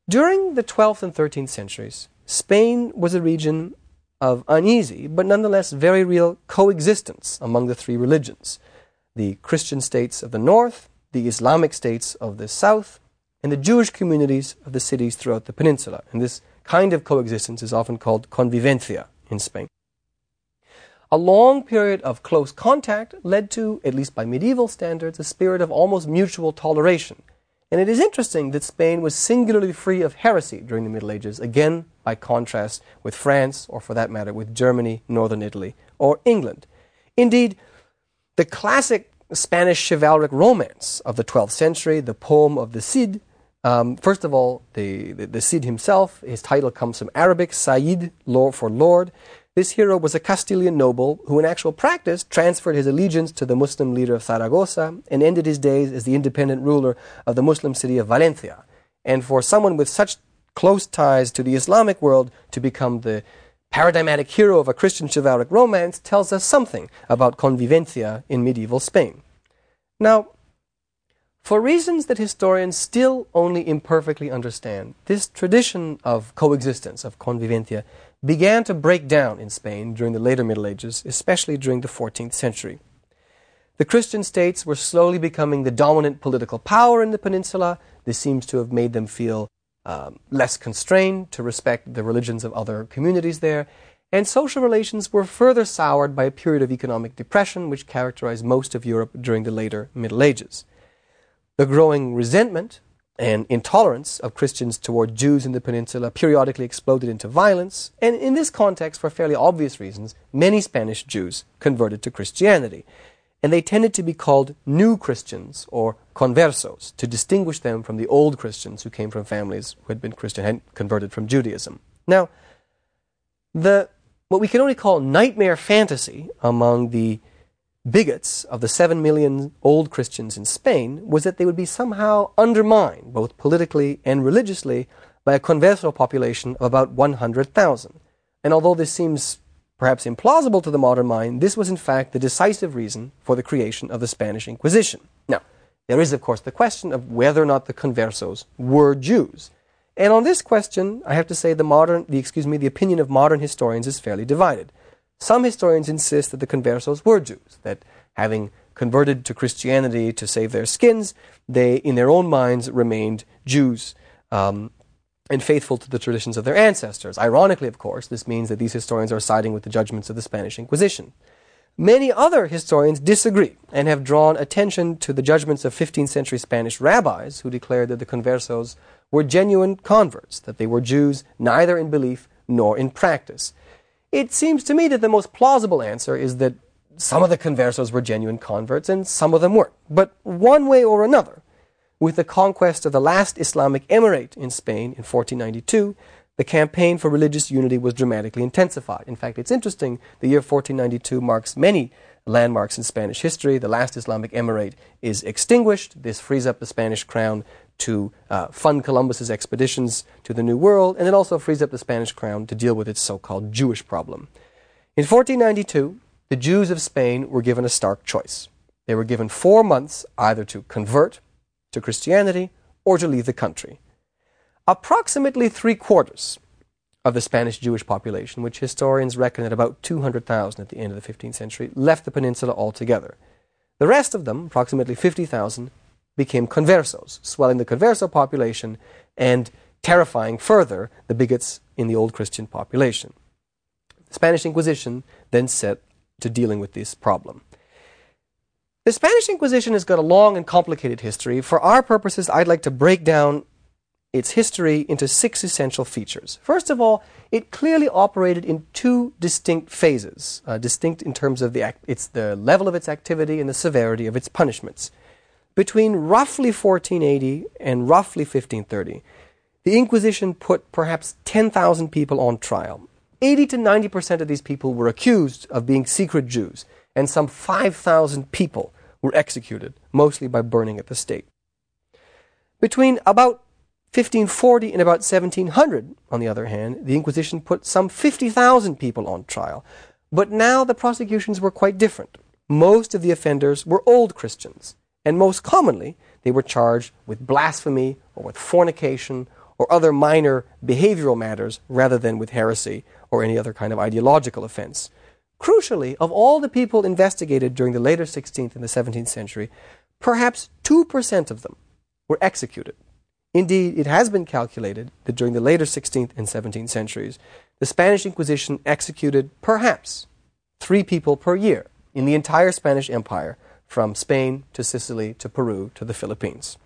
During the 12th and 13th centuries, Spain was a region of uneasy, but nonetheless very real coexistence among the three religions: the Christian states of the north, the Islamic states of the south, and the Jewish communities of the cities throughout the peninsula. And this kind of coexistence is often called convivencia in Spain. A long period of close contact led to, at least by medieval standards, a spirit of almost mutual toleration. And it is interesting that Spain was singularly free of heresy during the Middle Ages, again by contrast with France, or for that matter with Germany, northern Italy, or England. Indeed, the classic Spanish chivalric romance of the 12th century, the poem of the Cid, first of all, the Cid himself, his title comes from Arabic, Sayyid, Lord for Lord. This hero was a Castilian noble who in actual practice transferred his allegiance to the Muslim leader of Zaragoza and ended his days as the independent ruler of the Muslim city of Valencia. And for someone with such close ties to the Islamic world to become the paradigmatic hero of a Christian chivalric romance tells us something about convivencia in medieval Spain. Now, for reasons that historians still only imperfectly understand, this tradition of coexistence, of convivencia, began to break down in Spain during the later Middle Ages, especially during the 14th century. The Christian states were slowly becoming the dominant political power in the peninsula. This seems to have made them feel less constrained to respect the religions of other communities there, and social relations were further soured by a period of economic depression which characterized most of Europe during the later Middle Ages. The growing resentment and intolerance of Christians toward Jews in the peninsula periodically exploded into violence, and in this context, for fairly obvious reasons, many Spanish Jews converted to Christianity, and they tended to be called new Christians or conversos to distinguish them from the old Christians who came from families who had been Christian and converted from Judaism. Now, what we can only call nightmare fantasy among the bigots of the 7 million old Christians in Spain was that they would be somehow undermined, both politically and religiously, by a converso population of about 100,000. And although this seems perhaps implausible to the modern mind, this was in fact the decisive reason for the creation of the Spanish Inquisition. Now, there is of course the question of whether or not the conversos were Jews. And on this question, I have to say the opinion of modern historians is fairly divided. Some historians insist that the conversos were Jews, that having converted to Christianity to save their skins, they, in their own minds, remained Jews and faithful to the traditions of their ancestors. Ironically, of course, this means that these historians are siding with the judgments of the Spanish Inquisition. Many other historians disagree and have drawn attention to the judgments of 15th century Spanish rabbis who declared that the conversos were genuine converts, that they were Jews neither in belief nor in practice. It seems to me that the most plausible answer is that some of the conversos were genuine converts and some of them weren't. But one way or another, with the conquest of the last Islamic emirate in Spain in 1492, the campaign for religious unity was dramatically intensified. In fact, it's interesting, the year 1492 marks many landmarks in Spanish history. The last Islamic emirate is extinguished. This frees up the Spanish crown to fund Columbus's expeditions to the New World, and it also frees up the Spanish crown to deal with its so-called Jewish problem. In 1492, the Jews of Spain were given a stark choice. They were given 4 months either to convert to Christianity or to leave the country. Approximately 3/4 of the Spanish Jewish population, which historians reckon at about 200,000 at the end of the 15th century, left the peninsula altogether. The rest of them, approximately 50,000, became conversos, swelling the converso population and terrifying further the bigots in the old Christian population. The Spanish Inquisition then set to dealing with this problem. The Spanish Inquisition has got a long and complicated history. For our purposes, I'd like to break down its history into 6 essential features. First of all, it clearly operated in 2 distinct phases, distinct in terms of the level of its activity and the severity of its punishments. Between roughly 1480 and roughly 1530, the Inquisition put perhaps 10,000 people on trial. 80 to 90% of these people were accused of being secret Jews, and some 5,000 people were executed, mostly by burning at the stake. Between about 1540 and about 1700, on the other hand, the Inquisition put some 50,000 people on trial. But now the prosecutions were quite different. Most of the offenders were old Christians, and most commonly they were charged with blasphemy or with fornication or other minor behavioral matters rather than with heresy or any other kind of ideological offense. Crucially, of all the people investigated during the later 16th and the 17th century, perhaps 2% of them were executed. Indeed, it has been calculated that during the later 16th and 17th centuries, the Spanish Inquisition executed perhaps 3 people per year in the entire Spanish Empire, from Spain to Sicily to Peru to the Philippines.